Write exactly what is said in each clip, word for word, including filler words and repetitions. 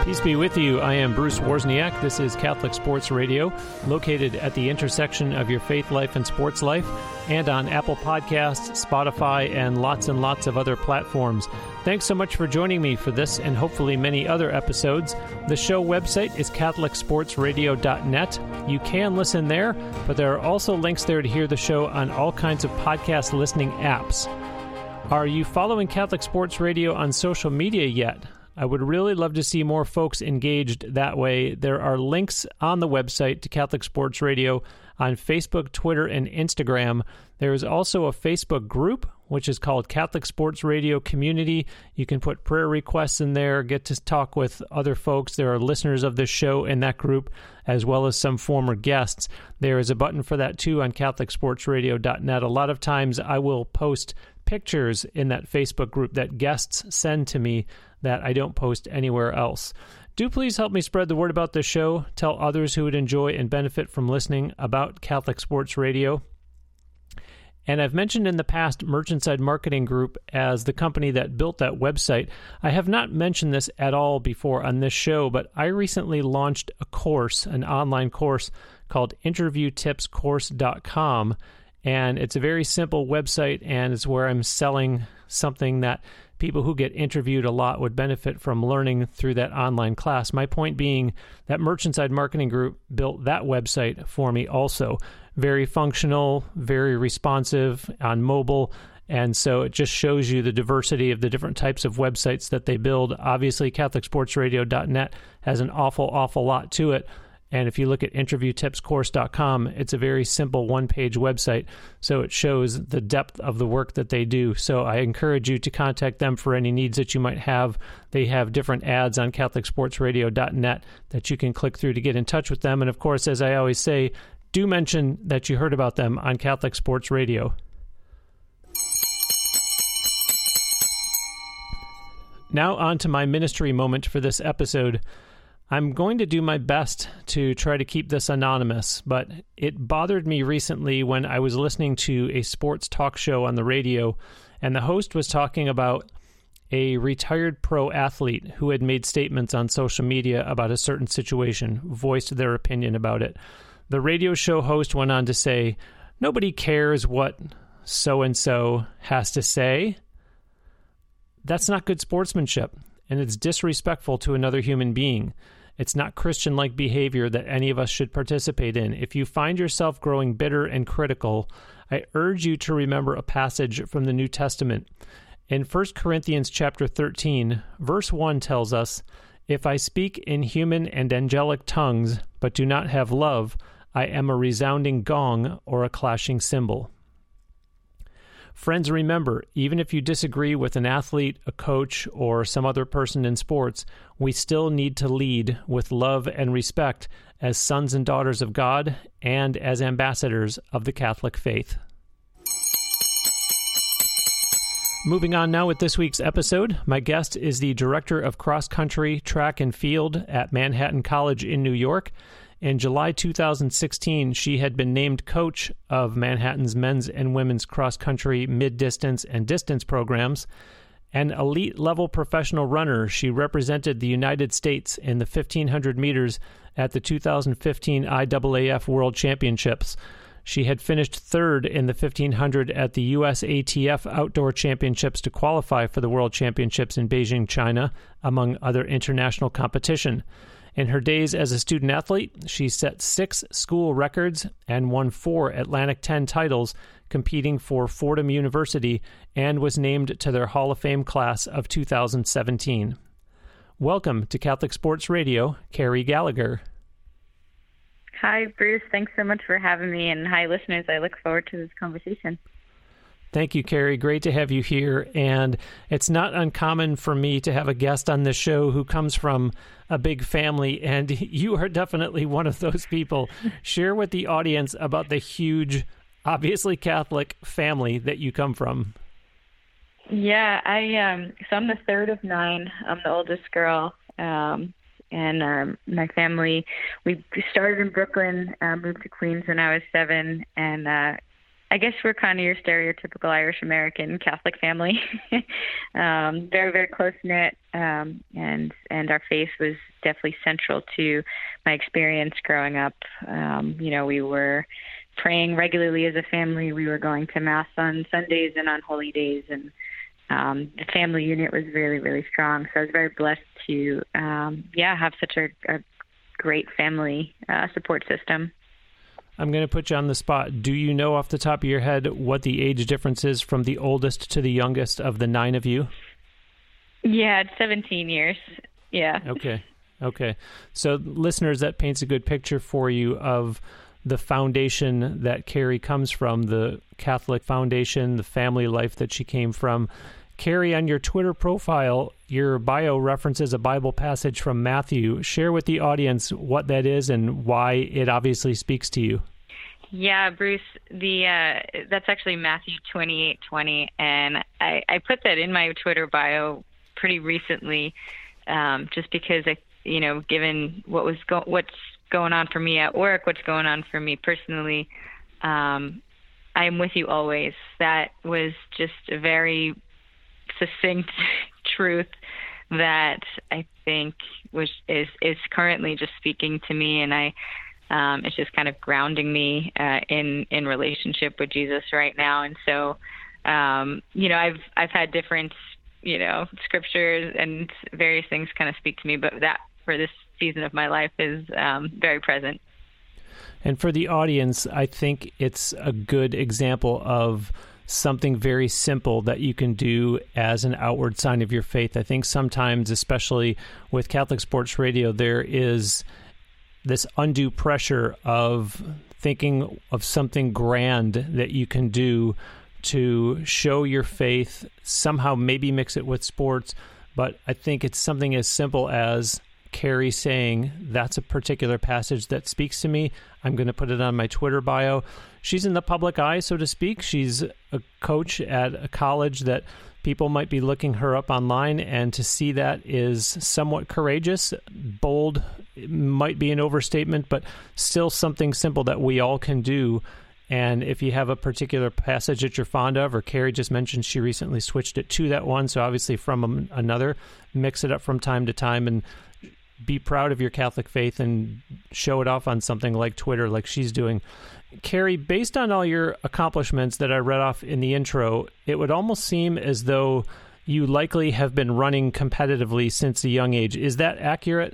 Peace be with you. I am Bruce Wozniak. This is Catholic Sports Radio, located at the intersection of your faith life and sports life, and on Apple Podcasts, Spotify, and lots and lots of other platforms. Thanks so much for joining me for this and hopefully many other episodes. The show website is catholic sports radio dot net. You can listen there, but there are also links there to hear the show on all kinds of podcast listening apps. Are you following Catholic Sports Radio on social media yet? I would really love to see more folks engaged that way. There are links on the website to Catholic Sports Radio on Facebook, Twitter, and Instagram. There is also a Facebook group, which is called Catholic Sports Radio Community. You can put prayer requests in there, get to talk with other folks. There are listeners of this show in that group, as well as some former guests. There is a button for that, too, on catholic sports radio dot net. A lot of times I will post pictures in that Facebook group that guests send to me that I don't post anywhere else. Do please help me spread the word about this show. Tell others who would enjoy and benefit from listening about Catholic Sports Radio. And I've mentioned in the past Merchantside Marketing Group as the company that built that website. I have not mentioned this at all before on this show, but I recently launched a course, an online course called interview tips course dot com. And it's a very simple website, and it's where I'm selling something that people who get interviewed a lot would benefit from learning through that online class. My point being that Merchantside Marketing Group built that website for me also. Very functional, very responsive on mobile, and so it just shows you the diversity of the different types of websites that they build. Obviously, catholic sports radio dot net has an awful, awful lot to it. And if you look at interview tips course dot com, it's a very simple one-page website, so it shows the depth of the work that they do. So I encourage you to contact them for any needs that you might have. They have different ads on catholic sports radio dot net that you can click through to get in touch with them. And of course, as I always say, do mention that you heard about them on Catholic Sports Radio. Now on to my ministry moment for this episode. I'm going to do my best to try to keep this anonymous, but it bothered me recently when I was listening to a sports talk show on the radio, and the host was talking about a retired pro athlete who had made statements on social media about a certain situation, voiced their opinion about it. The radio show host went on to say, "Nobody cares what so-and-so has to say. That's not good sportsmanship, and it's disrespectful to another human being. It's not Christian-like behavior that any of us should participate in. If you find yourself growing bitter and critical, I urge you to remember a passage from the New Testament. In First Corinthians chapter thirteen, verse one tells us, 'If I speak in human and angelic tongues, but do not have love, I am a resounding gong or a clashing cymbal.'" Friends, remember, even if you disagree with an athlete, a coach, or some other person in sports, we still need to lead with love and respect as sons and daughters of God and as ambassadors of the Catholic faith. Moving on now with this week's episode, my guest is the Director of Cross Country, Track and Field at Manhattan College in New York. In July two thousand sixteen, she had been named coach of Manhattan's men's and women's cross-country, mid-distance, and distance programs. An elite-level professional runner, she represented the United States in the fifteen hundred meters at the two thousand fifteen I A A F World Championships. She had finished third in the fifteen hundred at the U S A T F Outdoor Championships to qualify for the World Championships in Beijing, China, among other international competition. In her days as a student athlete, she set six school records and won four Atlantic ten titles, competing for Fordham University, and was named to their Hall of Fame class of two thousand seventeen. Welcome to Catholic Sports Radio, Carrie Gallagher. Hi, Bruce. Thanks so much for having me, and hi, listeners. I look forward to this conversation. Thank you, Carrie. Great to have you here. And it's not uncommon for me to have a guest on this show who comes from a big family, and you are definitely one of those people. Share with the audience about the huge, obviously Catholic family that you come from. Yeah, I um, so I'm the third of nine. I'm the oldest girl. Um, and um, my family, we started in Brooklyn, uh, moved to Queens when I was seven, and uh, I guess we're kind of your stereotypical Irish American Catholic family. um, very, very close knit, um, and and our faith was definitely central to my experience growing up. Um, you know, we were praying regularly as a family. We were going to Mass on Sundays and on holy days, and um, the family unit was really, really strong. So I was very blessed to, um, yeah, have such a, a great family uh, support system. I'm going to put you on the spot. Do you know off the top of your head what the age difference is from the oldest to the youngest of the nine of you? Yeah, it's seventeen years. Yeah. Okay. Okay. So listeners, that paints a good picture for you of the foundation that Carrie comes from, the Catholic foundation, the family life that she came from. Carrie, on your Twitter profile, your bio references a Bible passage from Matthew. Share with the audience what that is and why it obviously speaks to you. Yeah, Bruce, the uh, that's actually Matthew twenty-eight twenty, and I, I put that in my Twitter bio pretty recently, um, just because I, you know, given what was go- what's going on for me at work, what's going on for me personally, um, I am with you always. That was just a very succinct truth that I think was is is currently just speaking to me, and I um, it's just kind of grounding me uh, in in relationship with Jesus right now. And so, um, you know, I've I've had different you know scriptures and various things kind of speak to me, but that for this season of my life is um, very present. And for the audience, I think it's a good example of something very simple that you can do as an outward sign of your faith. I think sometimes, especially with Catholic Sports Radio, there is this undue pressure of thinking of something grand that you can do to show your faith, somehow maybe mix it with sports. But I think it's something as simple as Carrie saying, that's a particular passage that speaks to me. I'm going to put it on my Twitter bio. She's in the public eye, so to speak. She's a coach at a college that people might be looking her up online, and to see that is somewhat courageous. Bold might be an overstatement, but still something simple that we all can do. And if you have a particular passage that you're fond of, or Carrie just mentioned she recently switched it to that one, so obviously from another, mix it up from time to time and be proud of your Catholic faith and show it off on something like Twitter, like she's doing. Carrie, based on all your accomplishments that I read off in the intro, it would almost seem as though you likely have been running competitively since a young age. Is that accurate?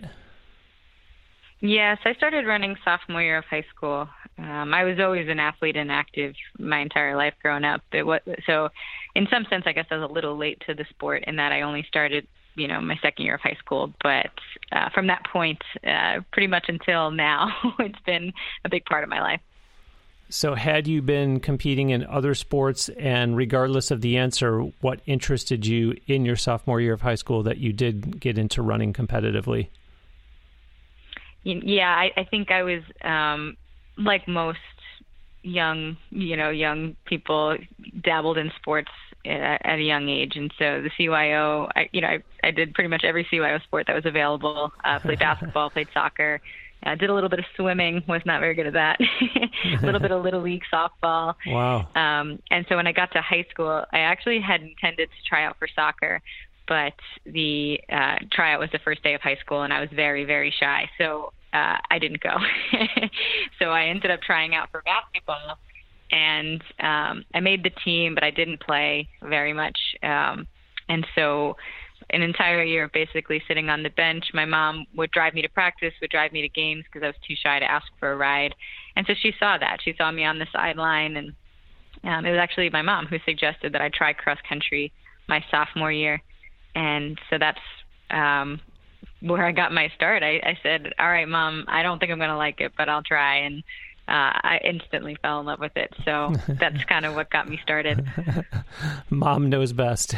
Yes, I started running sophomore year of high school. Um, I was always an athlete and active my entire life growing up. It was, so in some sense, I guess I was a little late to the sport in that I only started you know, my second year of high school. But uh, from that point, uh, pretty much until now, it's been a big part of my life. So had you been competing in other sports, and regardless of the answer, what interested you in your sophomore year of high school that you did get into running competitively? Yeah, I, I think I was, um, like most young, you know, young people, dabbled in sports at, at a young age. And so the C Y O, I, you know, I, I did pretty much every C Y O sport that was available. Uh, played basketball, played soccer, uh, did a little bit of swimming, was not very good at that. A little bit of Little League softball. Wow. Um, and so when I got to high school, I actually had intended to try out for soccer, but the uh, tryout was the first day of high school, and I was very, very shy. So uh, I didn't go. So I ended up trying out for basketball, and um, I made the team, but I didn't play very much. Um, and so an entire year of basically sitting on the bench. My mom would drive me to practice, would drive me to games because I was too shy to ask for a ride. And so she saw that. She saw me on the sideline, and um, it was actually my mom who suggested that I try cross country my sophomore year. And so that's um, where I got my start. I, I said, all right, Mom, I don't think I'm going to like it, but I'll try. And uh, I instantly fell in love with it. So that's kind of what got me started. Mom knows best.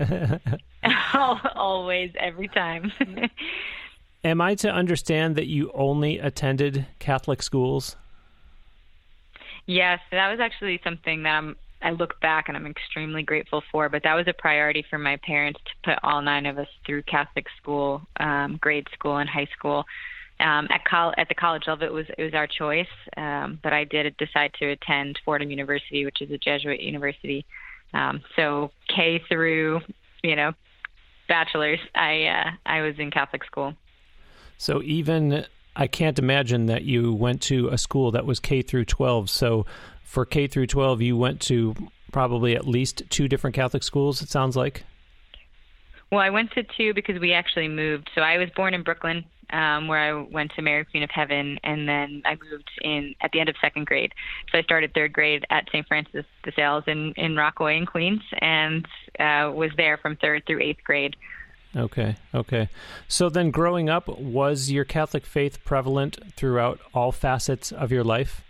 Always, every time. Am I to understand that you only attended Catholic schools? Yes, that was actually something that I'm, I look back and I'm extremely grateful for, but that was a priority for my parents to put all nine of us through Catholic school, um, grade school and high school. um, at col- at the college level, it was it was our choice, um, but I did decide to attend Fordham University, which is a Jesuit university. Um, so K through, you know, bachelor's, I uh, I was in Catholic school. So even I can't imagine that you went to a school that was K through twelve. So for K through twelve, you went to probably at least two different Catholic schools, it sounds like. Well, I went to two because we actually moved. So I was born in Brooklyn, um, where I went to Mary Queen of Heaven, and then I moved in at the end of second grade. So I started third grade at Saint Francis de Sales in, in Rockaway in Queens, and uh, was there from third through eighth grade. Okay, okay. So then growing up, was your Catholic faith prevalent throughout all facets of your life?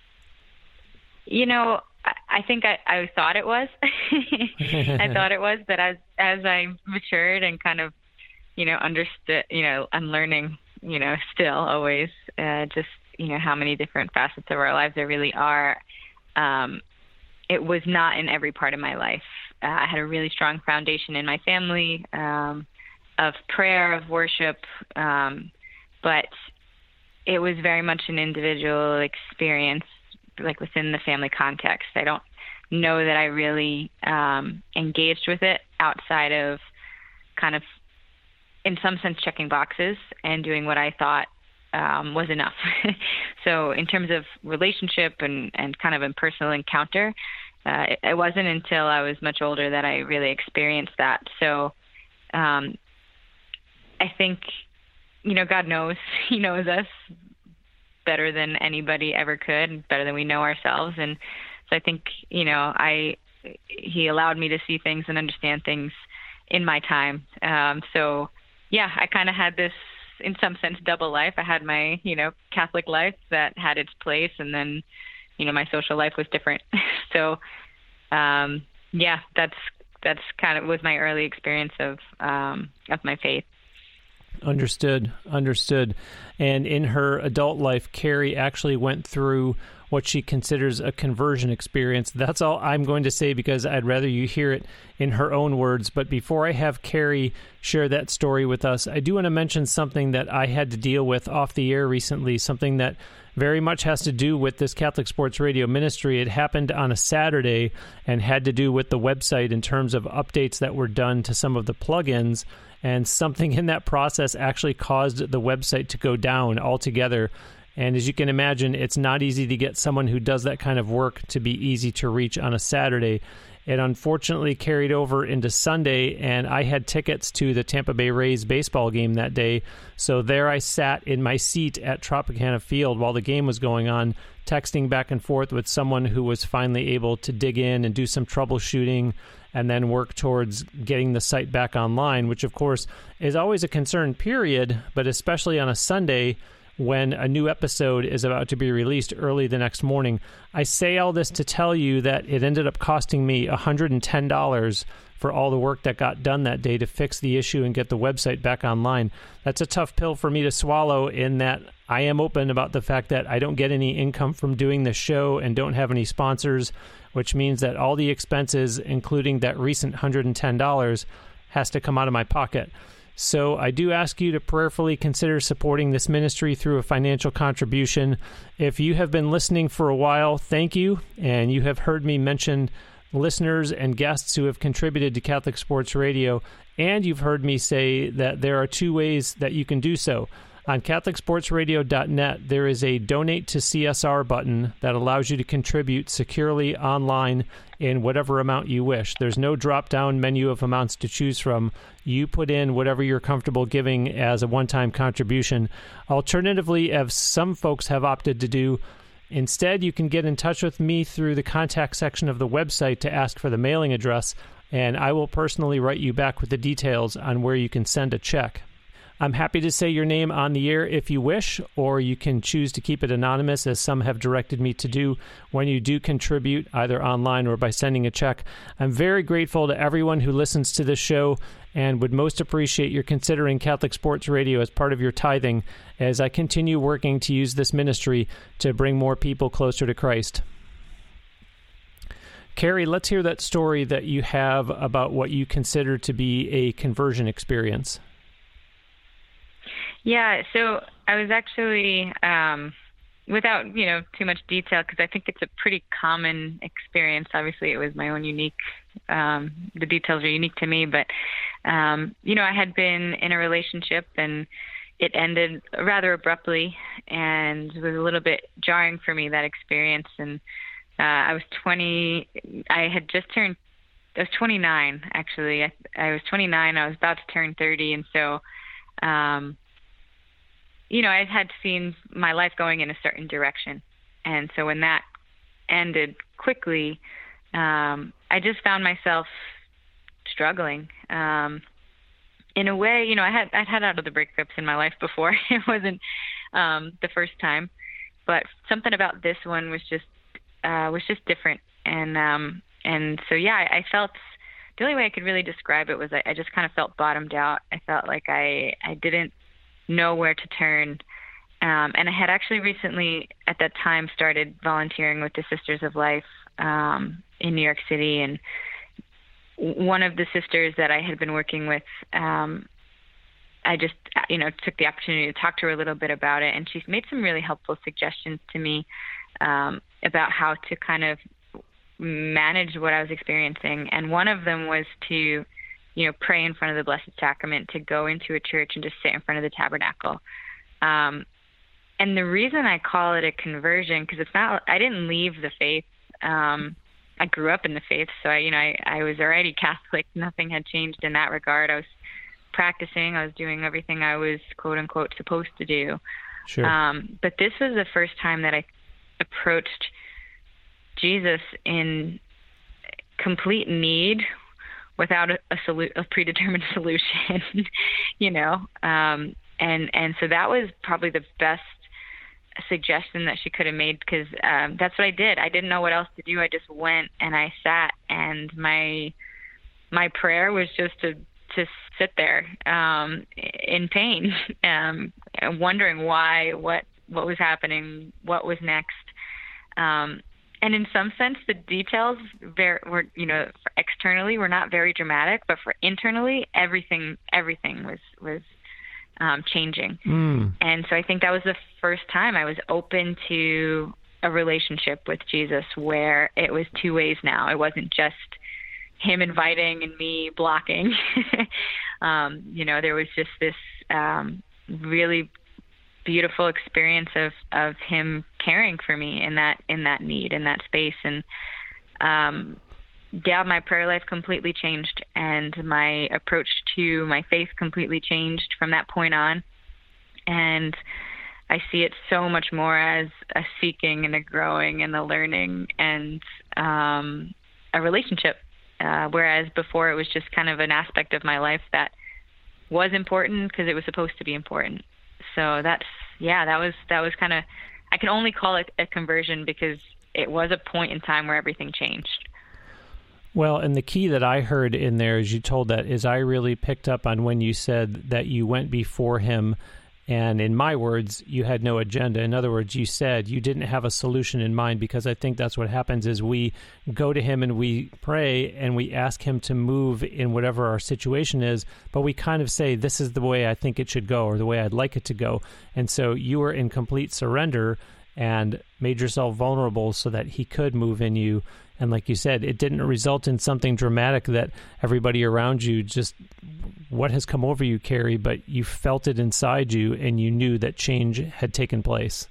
You know, I think I, I thought it was. I thought it was, but as as I matured and kind of, you know, understood, you know, I'm learning, you know, still always uh, just, you know, how many different facets of our lives there really are. Um, it was not in every part of my life. Uh, I had a really strong foundation in my family um, of prayer, of worship, um, but it was very much an individual experience, like within the family context. I don't know that I really um, engaged with it outside of kind of, in some sense, checking boxes and doing what I thought um, was enough. So in terms of relationship and, and kind of a personal encounter, uh, it, it wasn't until I was much older that I really experienced that. So um, I think, you know, God knows, he knows us better than anybody ever could, better than we know ourselves. And so I think, you know, I, he allowed me to see things and understand things in my time. Um, so yeah, I kind of had this, in some sense, double life. I had my, you know, Catholic life that had its place, and then, you know, my social life was different. So, um, yeah, that's, that's kind of was my early experience of, um, of my faith. Understood, understood. And in her adult life, Carrie actually went through what she considers a conversion experience. That's all I'm going to say, because I'd rather you hear it in her own words. But before I have Carrie share that story with us, I do want to mention something that I had to deal with off the air recently, something that very much has to do with this Catholic Sports Radio ministry. It happened on a Saturday and had to do with the website in terms of updates that were done to some of the plugins. And something in that process actually caused the website to go down altogether. And as you can imagine, it's not easy to get someone who does that kind of work to be easy to reach on a Saturday. It unfortunately carried over into Sunday, and I had tickets to the Tampa Bay Rays baseball game that day. So there I sat in my seat at Tropicana Field while the game was going on, texting back and forth with someone who was finally able to dig in and do some troubleshooting and then work towards getting the site back online, which of course is always a concern, period, but especially on a Sunday when a new episode is about to be released early the next morning. I say all this to tell you that it ended up costing me one hundred ten dollars for all the work that got done that day to fix the issue and get the website back online. That's a tough pill for me to swallow, in that I am open about the fact that I don't get any income from doing this show and don't have any sponsors, which means that all the expenses, including that recent one hundred ten dollars, has to come out of my pocket. So I do ask you to prayerfully consider supporting this ministry through a financial contribution. If you have been listening for a while, thank you. And you have heard me mention listeners and guests who have contributed to Catholic Sports Radio. And you've heard me say that there are two ways that you can do so. On Catholic Sports Radio dot net, there is a Donate to C S R button that allows you to contribute securely online in whatever amount you wish. There's no drop-down menu of amounts to choose from. You put in whatever you're comfortable giving as a one-time contribution. Alternatively, as some folks have opted to do, instead you can get in touch with me through the contact section of the website to ask for the mailing address, and I will personally write you back with the details on where you can send a check. I'm happy to say your name on the air if you wish, or you can choose to keep it anonymous, as some have directed me to do when you do contribute, either online or by sending a check. I'm very grateful to everyone who listens to this show, and would most appreciate your considering Catholic Sports Radio as part of your tithing as I continue working to use this ministry to bring more people closer to Christ. Carrie, let's hear that story that you have about what you consider to be a conversion experience. Yeah, so I was actually, um, without, you know, too much detail, because I think it's a pretty common experience. Obviously, it was my own unique, um, the details are unique to me, but, um, you know, I had been in a relationship and it ended rather abruptly, and it was a little bit jarring for me, that experience. And uh, I was twenty, I had just turned, I was twenty-nine, actually. I, I was twenty-nine, I was about to turn thirty, and so, um, you know, I had seen my life going in a certain direction. And so when that ended quickly, um, I just found myself struggling. Um, in a way, you know, I had, I'd had out of the breakups in my life before. It wasn't um, the first time, but something about this one was just, uh, was just different. And, um, and so, yeah, I, I felt, the only way I could really describe it was I, I just kind of felt bottomed out. I felt like I, I didn't know where to turn. Um, and I had actually recently, at that time, started volunteering with the Sisters of Life um, in New York City. And one of the sisters that I had been working with, um, I just, you know, took the opportunity to talk to her a little bit about it. And she's made some really helpful suggestions to me um, about how to kind of manage what I was experiencing. And one of them was to, you know, pray in front of the Blessed Sacrament, to go into a church and just sit in front of the tabernacle. Um, and the reason I call it a conversion, because it's not, I didn't leave the faith. Um, I grew up in the faith, so I, you know, I, I was already Catholic. Nothing had changed in that regard. I was practicing. I was doing everything I was, quote unquote, supposed to do. Sure. Um, but this was the first time that I approached Jesus in complete need, without a, a, solu- a predetermined solution, you know. Um, and and so that was probably the best suggestion that she could have made, because um, that's what I did. I didn't know what else to do. I just went and I sat, and my my prayer was just to to sit there um, in pain, um, wondering why, what what was happening, what was next. Um, and in some sense, the details very, were, you know, externally were not very dramatic, but for internally, everything everything was was um, changing. Mm. And so I think that was the first time I was open to a relationship with Jesus, where it was two ways now. It wasn't just him inviting and me blocking. um, you know, there was just this um, really beautiful experience of, of him caring for me in that, in that need, in that space. And, um, yeah, my prayer life completely changed, and my approach to my faith completely changed from that point on. And I see it so much more as a seeking and a growing and a learning and, um, a relationship. Uh, whereas before it was just kind of an aspect of my life that was important because it was supposed to be important. So that's, yeah, that was, that was kind of, I can only call it a conversion because it was a point in time where everything changed. Well, and the key that I heard in there as you told that is I really picked up on when you said that you went before him, and in my words, you had no agenda. In other words, you said you didn't have a solution in mind, because I think that's what happens is we go to him and we pray and we ask him to move in whatever our situation is, but we kind of say, this is the way I think it should go or the way I'd like it to go. And so you were in complete surrender and made yourself vulnerable so that he could move in you. And like you said, it didn't result in something dramatic that everybody around you just, what has come over you, Carrie, but you felt it inside you and you knew that change had taken place.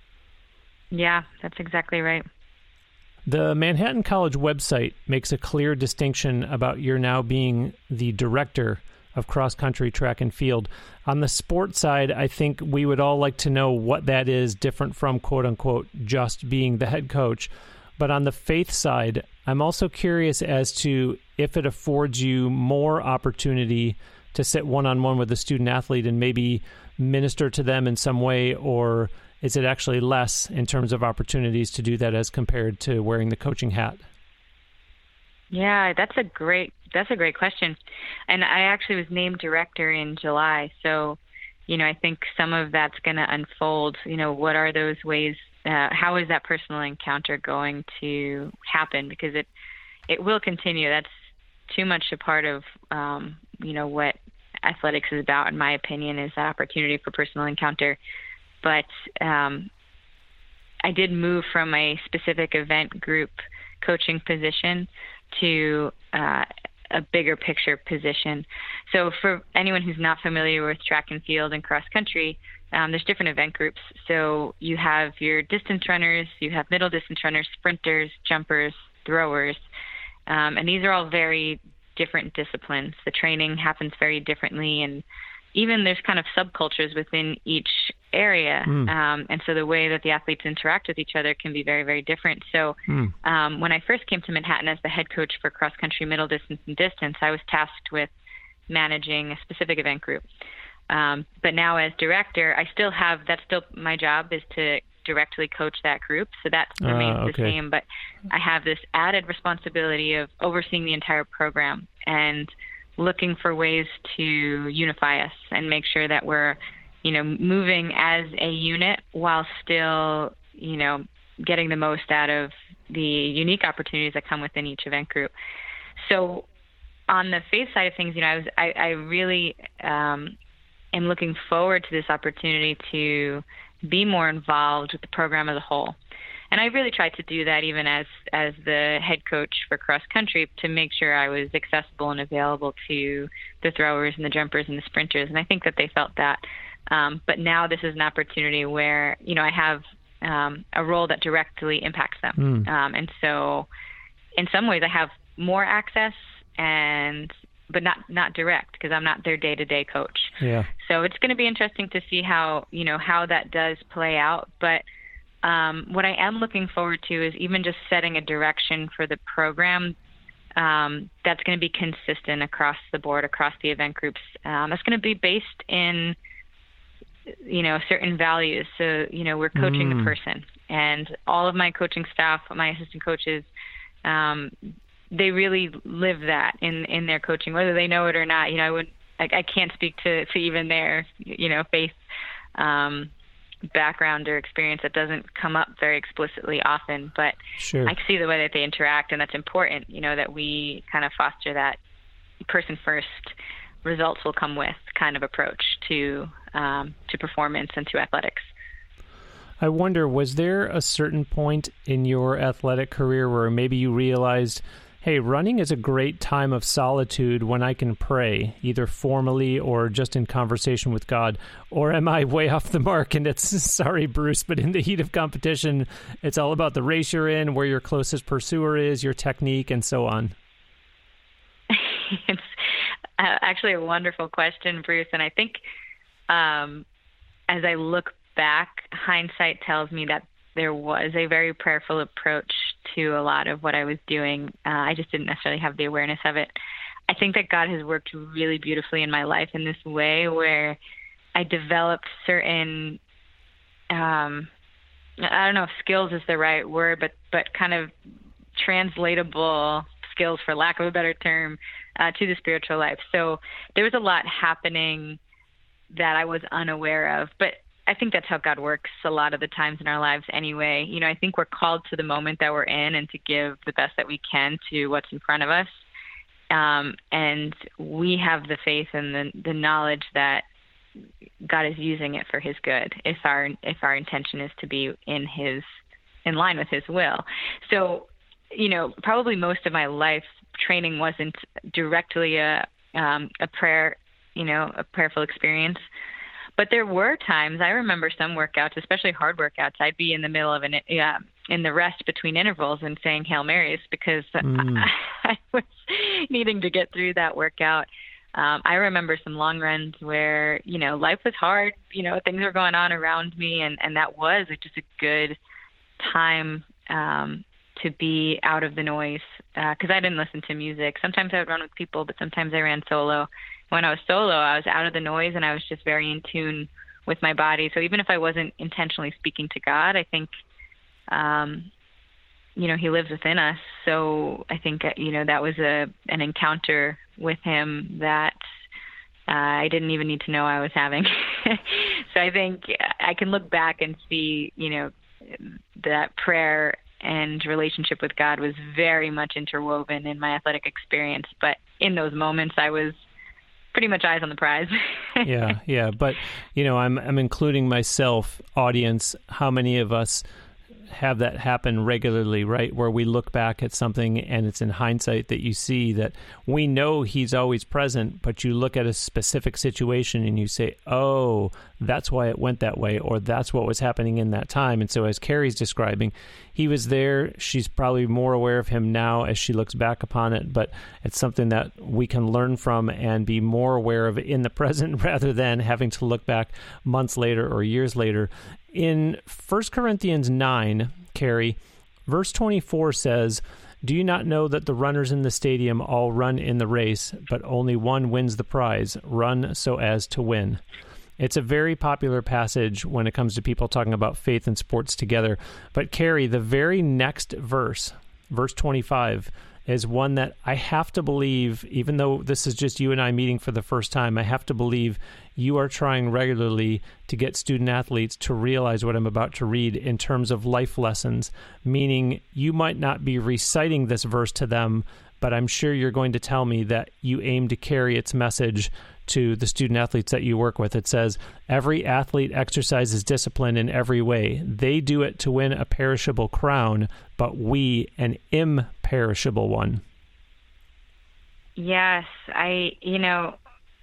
Yeah, that's exactly right. The Manhattan College website makes a clear distinction about your now being the director of cross-country track and field. On the sports side, I think we would all like to know what that is, different from, quote-unquote, just being the head coach. But on the faith side, I'm also curious as to if it affords you more opportunity to sit one-on-one with a student athlete and maybe minister to them in some way, or is it actually less in terms of opportunities to do that as compared to wearing the coaching hat? Yeah, that's a great that's a great question. And I actually was named director in July. So, you know, I think some of that's going to unfold. You know, what are those ways? Uh, how is that personal encounter going to happen? Because it it will continue. That's too much a part of, um, you know, what, athletics is about, in my opinion, is that opportunity for personal encounter. But um, I did move from a specific event group coaching position to uh, a bigger picture position. So for anyone who's not familiar with track and field and cross country, um, there's different event groups. So you have your distance runners, you have middle distance runners, sprinters, jumpers, throwers, um, and these are all very different disciplines. The training happens very differently, and even there's kind of subcultures within each area. Mm. Um, and so the way that the athletes interact with each other can be very, very different. So mm. um, when I first came to Manhattan as the head coach for cross country, middle distance, and distance, I was tasked with managing a specific event group. Um, but now as director, I still have, that's still my job, is to directly coach that group. So that remains uh, okay. the same, but I have this added responsibility of overseeing the entire program and looking for ways to unify us and make sure that we're, you know, moving as a unit while still, you know, getting the most out of the unique opportunities that come within each event group. So on the faith side of things, you know, I was, I, I really um, am looking forward to this opportunity to be more involved with the program as a whole. And I really tried to do that even as, as the head coach for cross country, to make sure I was accessible and available to the throwers and the jumpers and the sprinters. And I think that they felt that. Um, but now this is an opportunity where, you know, I have um, a role that directly impacts them. Mm. Um, and so in some ways I have more access, and but not, not direct, because I'm not their day-to-day coach. Yeah. So it's going to be interesting to see how, you know, how that does play out. But um, what I am looking forward to is even just setting a direction for the program um, that's going to be consistent across the board, across the event groups. Um, it's going to be based in, you know, certain values. So, you know, we're coaching mm. the person, and all of my coaching staff, my assistant coaches, um, they really live that in, in their coaching, whether they know it or not. You know, I would, I, I can't speak to, to even their, you know, faith um, background or experience. That doesn't come up very explicitly often, but sure. I see the way that they interact, and that's important, you know, that we kind of foster that person first, results will come with kind of approach to, um, to performance and to athletics. I wonder, was there a certain point in your athletic career where maybe you realized, hey, running is a great time of solitude when I can pray, either formally or just in conversation with God? Or am I way off the mark and it's, sorry, Bruce, but in the heat of competition, it's all about the race you're in, where your closest pursuer is, your technique, and so on? It's uh, actually a wonderful question, Bruce. And I think um, as I look back, hindsight tells me that there was a very prayerful approach to a lot of what I was doing. Uh, I just didn't necessarily have the awareness of it. I think that God has worked really beautifully in my life in this way, where I developed certain, um, I don't know if skills is the right word, but, but kind of translatable skills, for lack of a better term, uh, to the spiritual life. So there was a lot happening that I was unaware of, but I think that's how God works a lot of the times in our lives anyway. You know, I think we're called to the moment that we're in and to give the best that we can to what's in front of us. Um, and we have the faith and the, the knowledge that God is using it for his good, if our, if our intention is to be in his, in line with his will. So, you know, probably most of my life training wasn't directly a, um, a prayer, you know, a prayerful experience. But there were times, I remember some workouts, especially hard workouts, I'd be in the middle of an, uh, in the rest between intervals and saying Hail Marys, because mm. I, I was needing to get through that workout. Um, I remember some long runs where, you know, life was hard, you know, things were going on around me, and, and that was just a good time um, to be out of the noise, because uh, I didn't listen to music. Sometimes I would run with people, but sometimes I ran solo. When I was solo, I was out of the noise, and I was just very in tune with my body. So even if I wasn't intentionally speaking to God, I think, um, you know, he lives within us. So I think, you know, that was a an encounter with him that uh, I didn't even need to know I was having. So I think I can look back and see, you know, that prayer and relationship with God was very much interwoven in my athletic experience. But in those moments, I was pretty much eyes on the prize. yeah, yeah. But, you know, I'm I'm including myself, audience, how many of us have that happen regularly, right? Where we look back at something and it's in hindsight that you see that we know he's always present, but you look at a specific situation and you say, oh, that's why it went that way, or that's what was happening in that time. And so as Carrie's describing, he was there. She's probably more aware of him now as she looks back upon it, but it's something that we can learn from and be more aware of in the present rather than having to look back months later or years later. In First Corinthians nine, Carrie, verse twenty-four says, "Do you not know that the runners in the stadium all run in the race, but only one wins the prize? Run so as to win." It's a very popular passage when it comes to people talking about faith and sports together. But Carrie, the very next verse, verse twenty-five, is one that I have to believe, even though this is just you and I meeting for the first time, I have to believe you are trying regularly to get student athletes to realize what I'm about to read in terms of life lessons, meaning you might not be reciting this verse to them, but I'm sure you're going to tell me that you aim to carry its message to the student athletes that you work with. It says, every athlete exercises discipline in every way. They do it to win a perishable crown, but we an imperishable one. Yes, I, you know,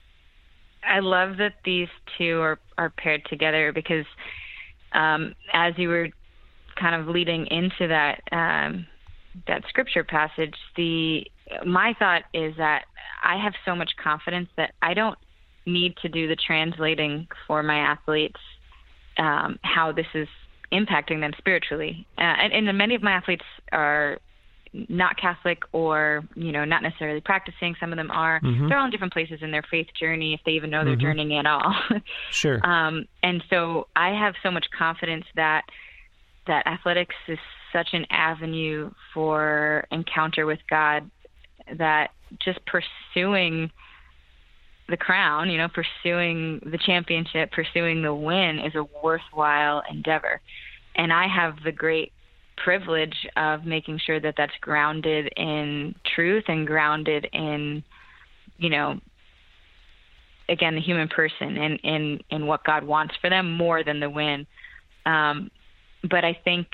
I love that these two are, are paired together because um, as you were kind of leading into that, um, that scripture passage, the my thought is that I have so much confidence that I don't need to do the translating for my athletes, um, how this is impacting them spiritually. Uh, and, and many of my athletes are not Catholic or, you know, not necessarily practicing. Some of them are. Mm-hmm. They're all in different places in their faith journey, if they even know they're mm-hmm. journeying at all. Sure. Um, and so I have so much confidence that that athletics is such an avenue for encounter with God that just pursuing the crown, you know, pursuing the championship, pursuing the win is a worthwhile endeavor. And I have the great privilege of making sure that that's grounded in truth and grounded in, you know, again, the human person and in, in what God wants for them more than the win. Um, but I think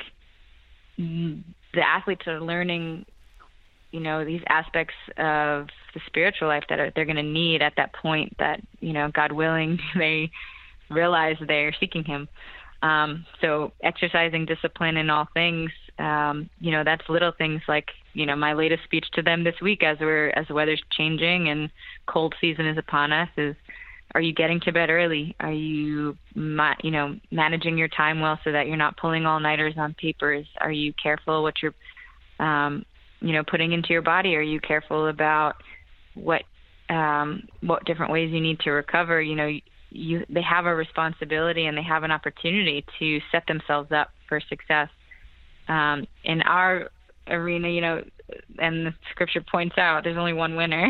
the athletes are learning, you know, these aspects of the spiritual life that are, they're going to need at that point that, you know, God willing, they realize they're seeking him. Um, so exercising discipline in all things, um, you know, that's little things like, you know, my latest speech to them this week as we're, as the weather's changing and cold season is upon us is, are you getting to bed early? Are you, ma- you know, managing your time well so that you're not pulling all-nighters on papers? Are you careful what you're, um, you know, putting into your body? Are you careful about what, um, what different ways you need to recover? You know, you, they have a responsibility and they have an opportunity to set themselves up for success. Um, in our arena, you know, and the scripture points out there's only one winner,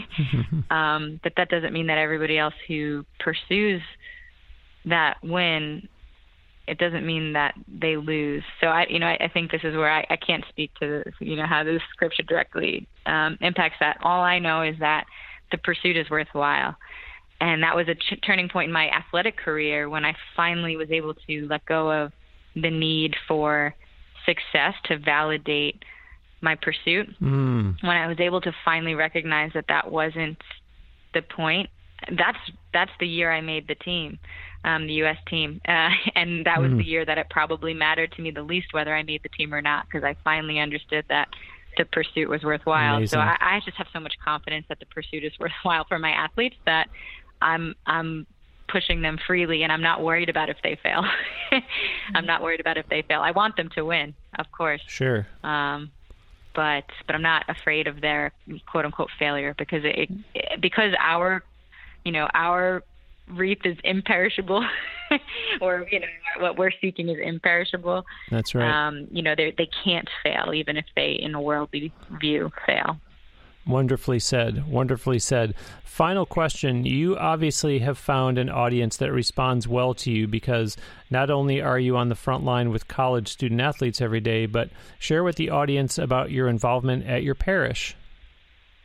um, but that doesn't mean that everybody else who pursues that win, it doesn't mean that they lose. So I, you know, I, I think this is where I, I can't speak to, you know, how this scripture directly um, impacts that. All I know is that the pursuit is worthwhile. And that was a ch- turning point in my athletic career when I finally was able to let go of the need for success to validate my pursuit. Mm. When I was able to finally recognize that that wasn't the point, that's that's the year I made the team, um, the U S team. Uh, and that was mm. the year that it probably mattered to me the least whether I made the team or not, because I finally understood that the pursuit was worthwhile. Amazing. So I, I just have so much confidence that the pursuit is worthwhile for my athletes that I'm I'm pushing them freely, and I'm not worried about if they fail. I'm not worried about if they fail. I want them to win, of course. Sure. Um, but but I'm not afraid of their quote unquote failure because it, it because our you know our wreath is imperishable, or you know what we're seeking is imperishable. That's right. Um, you know they they can't fail even if they in a worldly view fail. Wonderfully said. Wonderfully said. Final question. You obviously have found an audience that responds well to you because not only are you on the front line with college student athletes every day, but share with the audience about your involvement at your parish.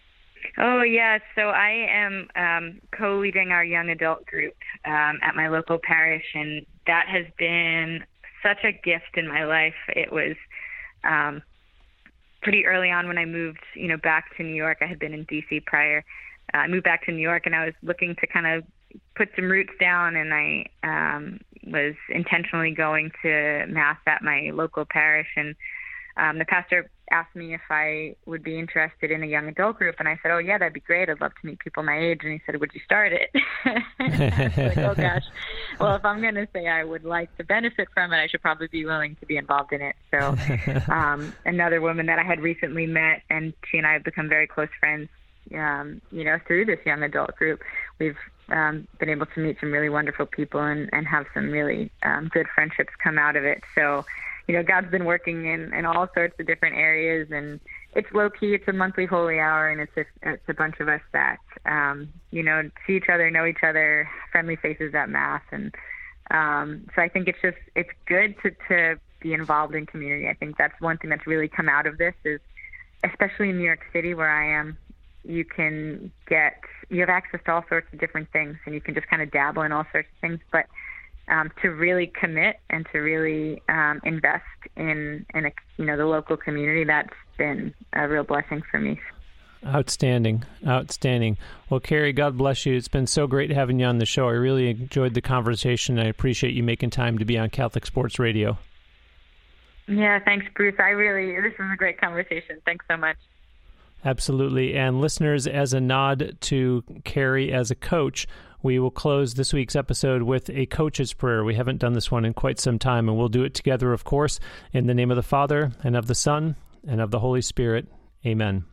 Oh, yeah. So I am um, co-leading our young adult group um, at my local parish, and that has been such a gift in my life. It was um, pretty early on when I moved, you know, back to New York. I had been in D C prior. Uh, I moved back to New York, and I was looking to kind of put some roots down, and I um, was intentionally going to Mass at my local parish, and um, the pastor asked me if I would be interested in a young adult group, and I said, oh, yeah, that'd be great. I'd love to meet people my age. And he said, would you start it? I was like, oh, gosh. Well, if I'm going to say I would like to benefit from it, I should probably be willing to be involved in it. So um, another woman that I had recently met, and she and I have become very close friends, um, you know, through this young adult group. We've um, been able to meet some really wonderful people and, and have some really um, good friendships come out of it. So, you know, God's been working in, in all sorts of different areas, and it's low key. It's a monthly holy hour, and it's a, it's a bunch of us that, um, you know, see each other, know each other, friendly faces at Mass. And um, so I think it's just, it's good to, to be involved in community. I think that's one thing that's really come out of this is, especially in New York City where I am, you can get, you have access to all sorts of different things, and you can just kind of dabble in all sorts of things. But Um, to really commit and to really um, invest in, in a, you know, the local community, that's been a real blessing for me. Outstanding. Outstanding. Well, Carrie, God bless you. It's been so great having you on the show. I really enjoyed the conversation. I appreciate you making time to be on Catholic Sports Radio. Yeah, thanks, Bruce. I really, this was a great conversation. Thanks so much. Absolutely. And listeners, as a nod to Carrie as a coach, we will close this week's episode with a coach's prayer. We haven't done this one in quite some time, and we'll do it together, of course, in the name of the Father, and of the Son, and of the Holy Spirit. Amen.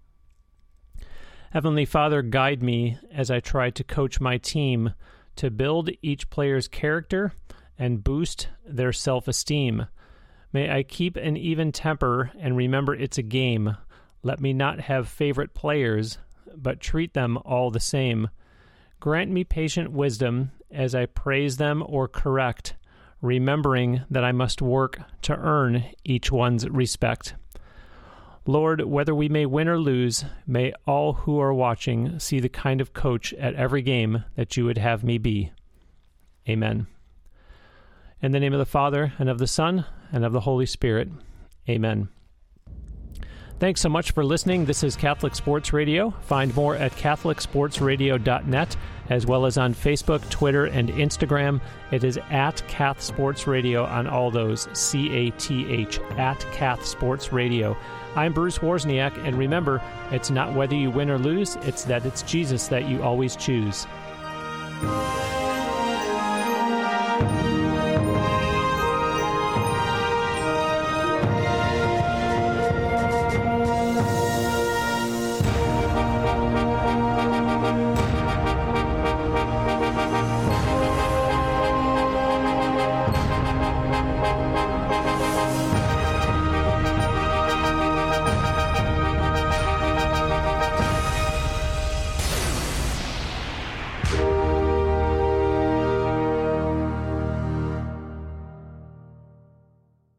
Heavenly Father, guide me as I try to coach my team to build each player's character and boost their self-esteem. May I keep an even temper and remember it's a game. Let me not have favorite players, but treat them all the same. Grant me patient wisdom as I praise them or correct, remembering that I must work to earn each one's respect. Lord, whether we may win or lose, may all who are watching see the kind of coach at every game that you would have me be. Amen. In the name of the Father, and of the Son, and of the Holy Spirit. Amen. Thanks so much for listening. This is Catholic Sports Radio. Find more at catholic sports radio dot net, as well as on Facebook, Twitter, and Instagram. It is at Cath Sports Radio on all those, C A T H, at Cath Sports Radio. I'm Bruce Wozniak, and remember, it's not whether you win or lose, it's that it's Jesus that you always choose.